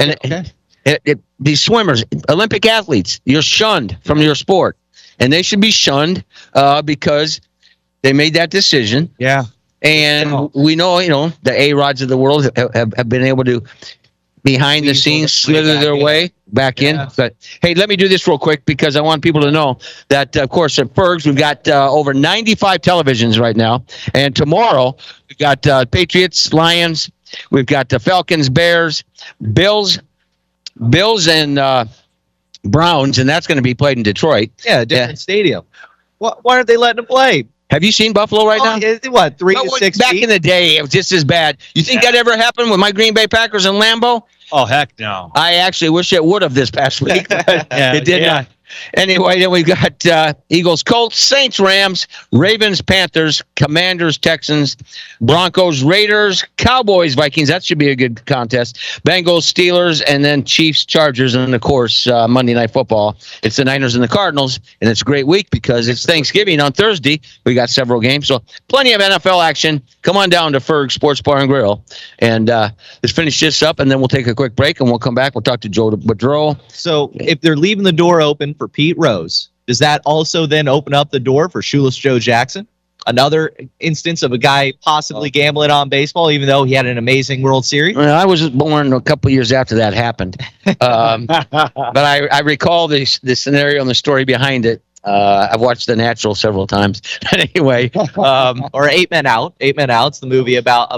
Speaker 2: These swimmers, Olympic athletes, you're shunned from your sport, and they should be shunned because they made that decision.
Speaker 11: Yeah.
Speaker 2: And we know, the A-Rods of the world have been able to, behind the scenes, slither their way back in. But hey, let me do this real quick because I want people to know that, of course, at Fergs, we've got over 95 televisions right now. And tomorrow, we've got Patriots, Lions, we've got the Falcons, Bears, Bills and Browns, and that's going to be played in Detroit.
Speaker 3: Yeah, different stadium. Why aren't they letting them play?
Speaker 2: Have you seen Buffalo right now?
Speaker 3: What, 3 to
Speaker 2: No,
Speaker 3: 6
Speaker 2: back
Speaker 3: feet?
Speaker 2: in the day, it was just as bad. You think that ever happened with my Green Bay Packers in Lambeau?
Speaker 11: Oh, heck no.
Speaker 2: I actually wish it would have this past week, but it did not. Anyway, then we've got Eagles, Colts, Saints, Rams, Ravens, Panthers, Commanders, Texans, Broncos, Raiders, Cowboys, Vikings. That should be a good contest. Bengals, Steelers, and then Chiefs, Chargers, and of course Monday Night Football. It's the Niners and the Cardinals, and it's a great week because it's Thanksgiving on Thursday. We got several games, so plenty of NFL action. Come on down to Ferg Sports Bar and Grill, and let's finish this up, and then we'll take a quick break, and we'll come back. We'll talk to Joe Boudreau.
Speaker 3: So if they're leaving the door open for Pete Rose, does that also then open up the door for Shoeless Joe Jackson? Another instance of a guy possibly gambling on baseball, even though he had an amazing World Series?
Speaker 2: Well, I was born a couple years after that happened. But I recall the scenario and the story behind it. I've watched The Natural several times. Anyway,
Speaker 3: or 8 Men Out. 8 Men Out's the movie about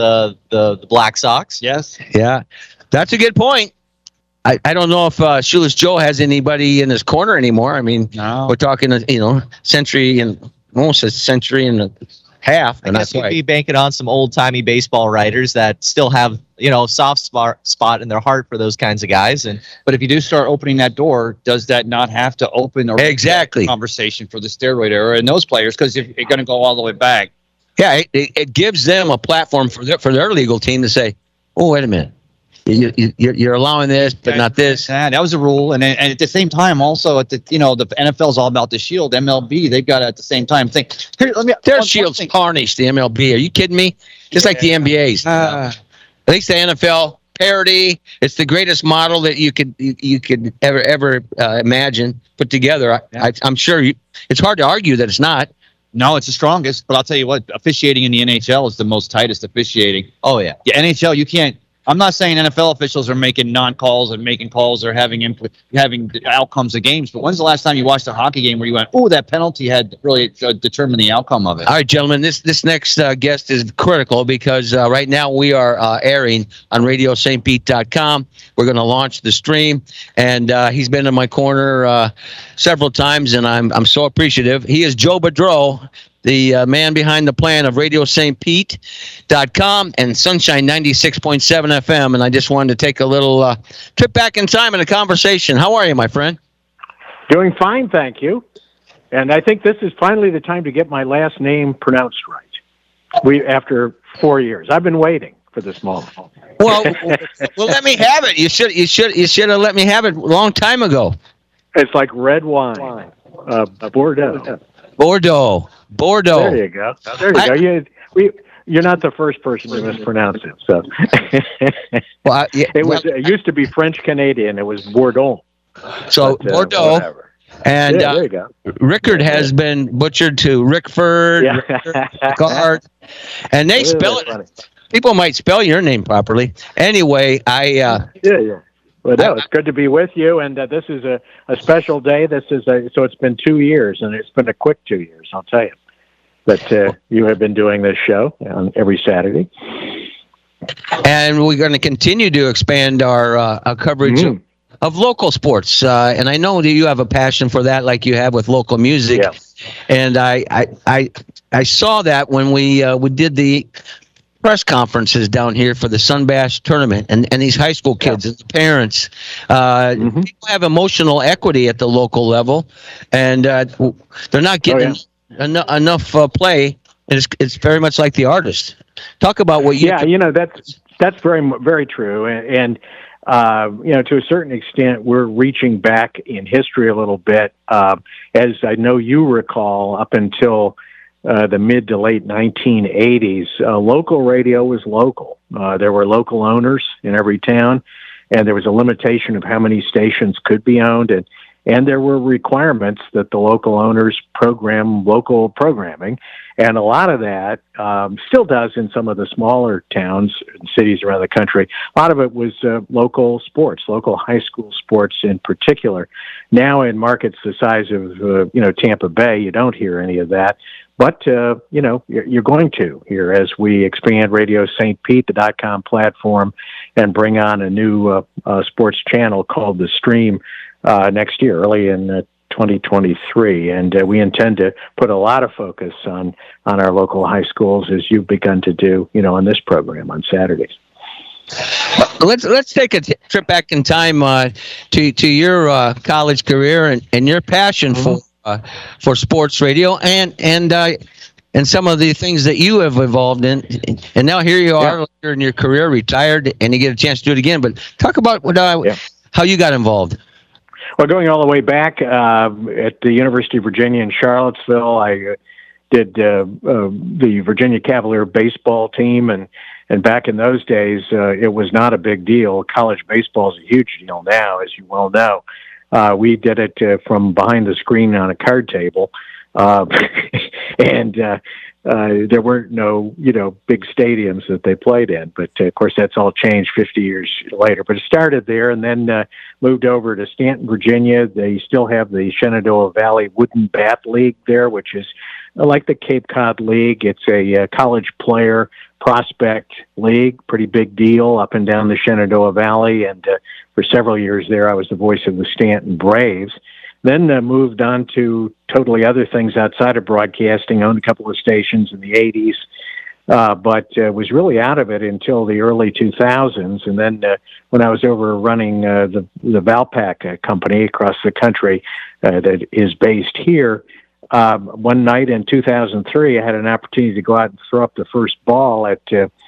Speaker 3: the Black Sox.
Speaker 11: Yes.
Speaker 2: Yeah, that's a good point. I don't know if Shoeless Joe has anybody in his corner anymore. I mean, we're talking, century and almost a century and a half.
Speaker 3: I guess you'd be banking on some old-timey baseball writers that still have, soft spot in their heart for those kinds of guys.
Speaker 11: But if you do start opening that door, does that not have to open a
Speaker 2: exactly
Speaker 11: conversation for the steroid era and those players? Because if you're going to go all the way back.
Speaker 2: Yeah, it gives them a platform for their legal team to say, oh, wait a minute. You're allowing this, but not this.
Speaker 11: That was a rule, and at the same time, also the NFL's all about the shield. MLB, they've got to, at the same time think. Here,
Speaker 2: their shield's tarnished. The MLB. Are you kidding me? Just like the NBA's. At least the NFL parity. It's the greatest model that you could ever imagine put together. I'm sure it's hard to argue that it's not.
Speaker 11: No, it's the strongest. But I'll tell you what, officiating in the NHL is the most tightest officiating.
Speaker 3: Oh yeah.
Speaker 11: Yeah, NHL, you can't. I'm not saying NFL officials are making non-calls and making calls or having outcomes of games, but when's the last time you watched a hockey game where you went, oh, that penalty had really determined the outcome of it?
Speaker 2: All right, gentlemen, this next guest is critical because right now we are airing on RadioSt.Pete.com. We're going to launch the stream, and he's been in my corner several times, and I'm so appreciative. He is Joe Boudreau, the man behind the plan of RadioSt.Pete.com and Sunshine 96.7 FM. And I just wanted to take a little trip back in time in a conversation. How are you, my friend?
Speaker 12: Doing fine, thank you. And I think this is finally the time to get my last name pronounced right. After 4 years. I've been waiting for this moment.
Speaker 2: Well, let me have it. You should have let me have it a long time ago.
Speaker 12: It's like red wine. Bordeaux.
Speaker 2: Bordeaux.
Speaker 12: There you go. You're not the first person to mispronounce it. So it used to be French Canadian. It was Bordeaux.
Speaker 2: So Bordeaux.
Speaker 12: Whatever.
Speaker 2: And
Speaker 12: there you go.
Speaker 2: Rickard has been butchered to Rickford, Rickard, and they spell it. Funny. People might spell your name properly. Anyway,
Speaker 12: yeah. Well, no, it's good to be with you, and this is a special day. So it's been 2 years, and it's been a quick 2 years, I'll tell you. But you have been doing this show on every Saturday.
Speaker 2: And we're going to continue to expand our coverage of local sports. And I know that you have a passion for that like you have with local music. Yeah. And I saw that when we did the press conferences down here for the Sunbash tournament, and these high school kids and the parents people have emotional equity at the local level, and they're not getting enough play. And it's very much like the artist. Talk about what you
Speaker 12: that's very, very true, and to a certain extent we're reaching back in history a little bit, as I know you recall, up until the mid to late 1980s, local radio was local. There were local owners in every town, and there was a limitation of how many stations could be owned, and there were requirements that the local owners program local programming, and a lot of that still does in some of the smaller towns and cities around the country. A lot of it was local sports, local high school sports in particular. Now in markets the size of Tampa Bay, you don't hear any of that. But, you're going to here as we expand Radio St. Pete, the .com platform, and bring on a new sports channel called The Stream next year, early in 2023, and we intend to put a lot of focus on our local high schools, as you've begun to do, on this program on Saturdays.
Speaker 2: Let's take a trip back in time to your college career and your passion for sports radio and some of the things that you have evolved in. And now here you are later in your career, retired, and you get a chance to do it again. But talk about how you got involved.
Speaker 12: Well, going all the way back at the University of Virginia in Charlottesville, I did the Virginia Cavalier baseball team, and back in those days, it was not a big deal. College baseball is a huge deal now, as you well know. We did it from behind the screen on a card table, and there weren't no big stadiums that they played in. But of course, that's all changed 50 years later. But it started there, and then moved over to Stanton, Virginia. They still have the Shenandoah Valley Wooden Bat League there, which is like the Cape Cod League. It's a college player prospect league, pretty big deal up and down the Shenandoah Valley. And for several years there, I was the voice of the Stanton Braves. Then moved on to totally other things outside of broadcasting, owned a couple of stations in the 80s, but was really out of it until the early 2000s. And then when I was over running the Valpak company across the country that is based here, one night in 2003, I had an opportunity to go out and throw up the first ball at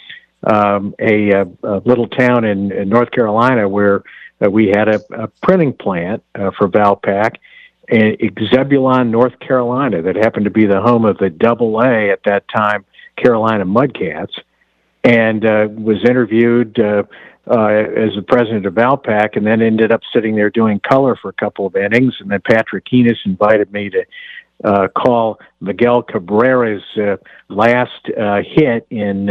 Speaker 12: a little town in North Carolina where we had a printing plant for Valpak in Zebulon, North Carolina, that happened to be the home of the AA at that time, Carolina Mudcats, and was interviewed as the president of Valpak, and then ended up sitting there doing color for a couple of innings. And then Patrick Heenis invited me to call Miguel Cabrera's last hit in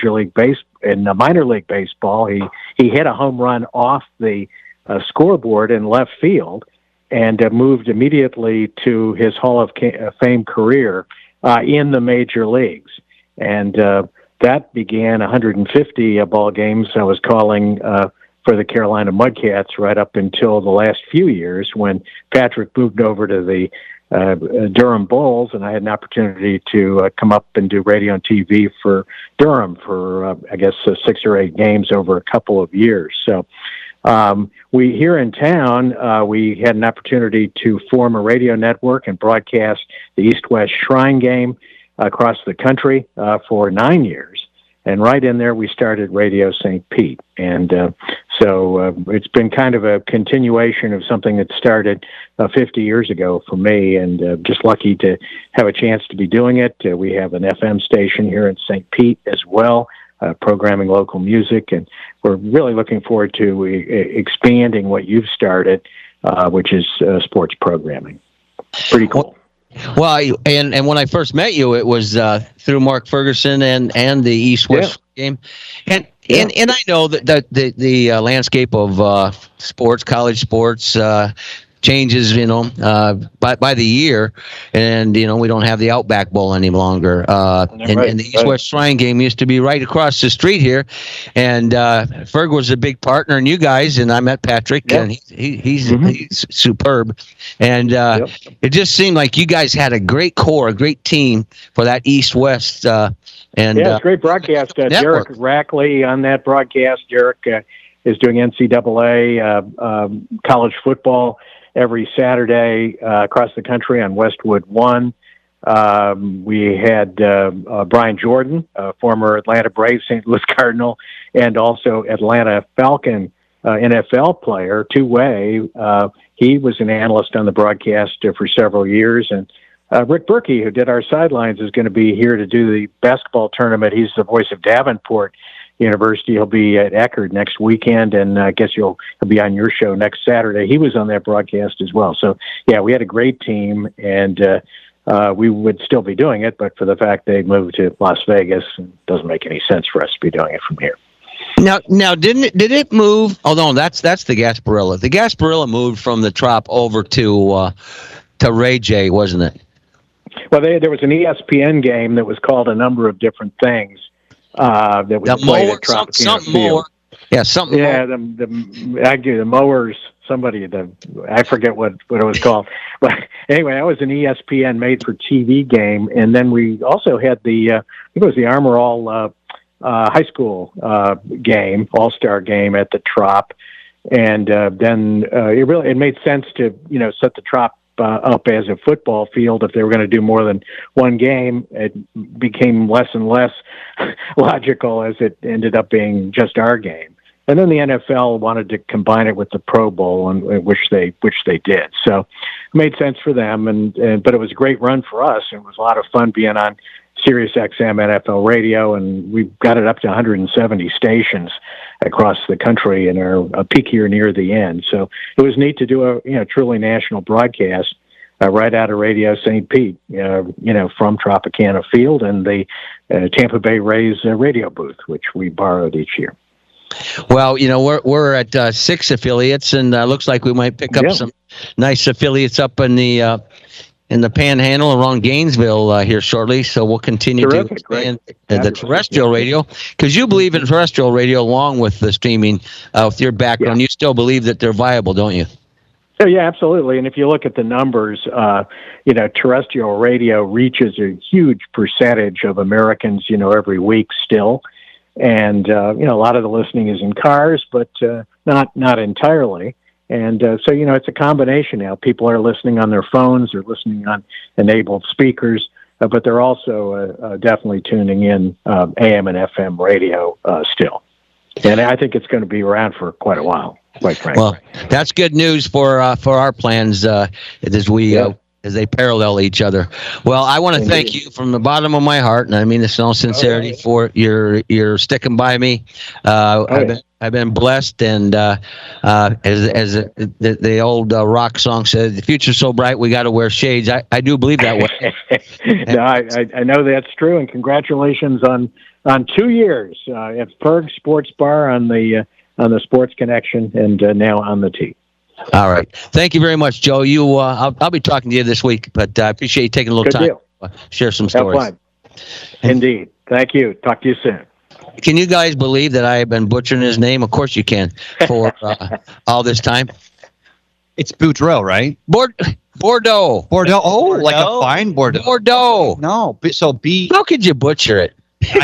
Speaker 12: minor league baseball. He hit a home run off the scoreboard in left field, and moved immediately to his Hall of Fame career in the major leagues. And that began 150 ball games I was calling for the Carolina Mudcats right up until the last few years when Patrick moved over to the Durham Bulls, and I had an opportunity to come up and do radio and TV for Durham for, 6 or 8 games over a couple of years. So we here in town, we had an opportunity to form a radio network and broadcast the East-West Shrine game across the country for 9 years. And right in there, we started Radio St. Pete. And so it's been kind of a continuation of something that started 50 years ago for me, and just lucky to have a chance to be doing it. We have an FM station here in St. Pete as well, programming local music, and we're really looking forward to expanding what you've started, which is sports programming. Pretty cool.
Speaker 2: Well, and when I first met you, it was through Mark Ferguson and the East-West game, and I know that the landscape of sports, college sports, changes, by the year, and we don't have the Outback Bowl any longer. And the East-West Shrine game used to be right across the street here, and Ferg was a big partner in you guys, and I met Patrick, and he's superb, and it just seemed like you guys had a great core, a great team for that East-West. And
Speaker 12: it's a great broadcast. Derek Rackley on that broadcast. Derek is doing NCAA college football every Saturday across the country on Westwood 1. We had Brian Jordan, former Atlanta Braves, St. Louis Cardinal, and also Atlanta Falcon NFL player, two-way. He was an analyst on the broadcast for several years. And Rick Berkey, who did our sidelines, is going to be here to do the basketball tournament. He's the voice of Davenport University. He'll be at Eckerd next weekend, and I guess he'll be on your show next Saturday. He was on that broadcast as well. So, yeah, we had a great team, and we would still be doing it, but for the fact they moved to Las Vegas, it doesn't make any sense for us to be doing it from here.
Speaker 2: Now, did it move? Oh no, that's the Gasparilla. The Gasparilla moved from the Trop over to Ray J, wasn't it?
Speaker 12: Well, there was an ESPN game that was called a number of different things. That was played at Tropicana
Speaker 2: something
Speaker 12: Field.
Speaker 2: more. Yeah, something.
Speaker 12: Yeah,
Speaker 2: more.
Speaker 12: the Mowers I forget what it was called. But anyway, that was an ESPN made-for-TV game. And then we also had I think it was the Armor All high school game, all-star game at the Trop. And then it made sense to, set the Trop up as a football field. If they were going to do more than one game, it became less and less logical as it ended up being just our game. And then the NFL wanted to combine it with the Pro Bowl, which they did. So it made sense for them, but it was a great run for us. It was a lot of fun being on Sirius XM NFL radio, and we got it up to 170 stations across the country in our peak here near the end. So it was neat to do a truly national broadcast right out of Radio St. Pete, from Tropicana Field and the Tampa Bay Rays radio booth, which we borrowed each year.
Speaker 2: Well, we're at 6 affiliates, and looks like we might pick up some nice affiliates up in the Panhandle around Gainesville here shortly. So we'll continue to expand the terrestrial radio, because you believe in terrestrial radio along with the streaming. With your background, you still believe that they're viable, don't you?
Speaker 12: So yeah, absolutely. And if you look at the numbers, terrestrial radio reaches a huge percentage of Americans, every week still. And, a lot of the listening is in cars, but not entirely. And so, it's a combination now. People are listening on their phones, they're listening on enabled speakers, but they're also definitely tuning in AM and FM radio still. And I think it's going to be around for quite a while, quite frankly.
Speaker 2: Well, that's good news for our plans as they parallel each other. Well, I want to thank you from the bottom of my heart, and I mean this in all sincerity, for your sticking by me. I've been blessed, and as the old rock song said, the future's so bright we got to wear shades. I do believe that way.
Speaker 12: No, I know that's true, and congratulations on 2 years at Ferg Sports Bar on the Sports Connection, and now on the T.
Speaker 2: All right. Thank you very much, Joe. I'll be talking to you this week, but I appreciate you taking a little time to share some stories.
Speaker 12: Have fun. Indeed. Thank you. Talk to you soon.
Speaker 2: Can you guys believe that I have been butchering his name? Of course you can, for all this time.
Speaker 11: It's Boudreaux, right?
Speaker 2: Bordeaux.
Speaker 11: Bordeaux. Oh, like a fine Bordeaux.
Speaker 2: Bordeaux.
Speaker 11: No, so B.
Speaker 2: How could you butcher it?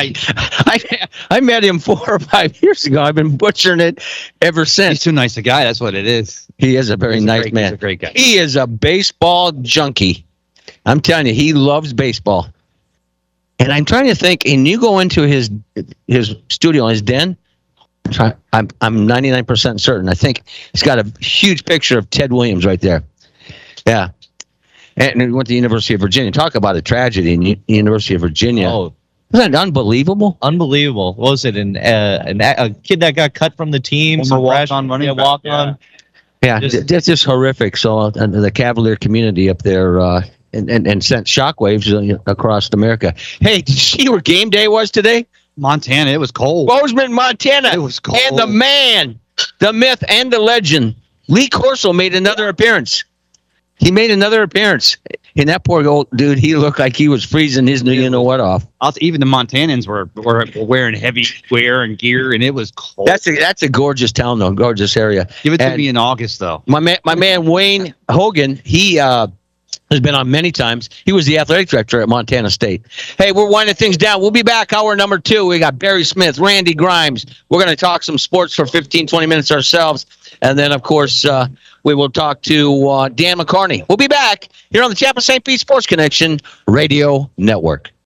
Speaker 2: I met him 4 or 5 years ago. I've been butchering it ever since.
Speaker 11: He's too nice a guy. That's what it is.
Speaker 2: He is a very nice man.
Speaker 11: He's a great guy.
Speaker 2: He is a baseball junkie. I'm telling you, he loves baseball. And I'm trying to think, and you go into his studio, his den, I'm 99% certain. I think he's got a huge picture of Ted Williams right there. Yeah. And he went to the University of Virginia. Talk about a tragedy in the University of Virginia.
Speaker 3: Oh,
Speaker 2: isn't that unbelievable?
Speaker 3: Unbelievable. What was it? A kid that got cut from the team.
Speaker 11: Some walk-on running back.
Speaker 3: Walk-on.
Speaker 2: Yeah, that's just horrific. So the Cavalier community up there and sent shockwaves across America. Hey, did you see where game day was today?
Speaker 11: Montana. It was cold.
Speaker 2: Bozeman, Montana.
Speaker 11: It was cold.
Speaker 2: And the man, the myth, and the legend, Lee Corso made another appearance. He made another appearance. And that poor old dude, he looked like he was freezing his you-know-what off.
Speaker 11: Even the Montanans were wearing heavy wear and gear, and it was cold.
Speaker 2: That's a gorgeous town, though, gorgeous area.
Speaker 11: Give it to me in August, though.
Speaker 2: My man Wayne Hogan, he has been on many times. He was the athletic director at Montana State. Hey, we're winding things down. We'll be back hour number 2. We got Barry Smith, Randy Grimes. We're going to talk some sports for 15, 20 minutes ourselves. And then, of course, we will talk to Dan McCarney. We'll be back here on the Tampa St. Pete Sports Connection Radio Network.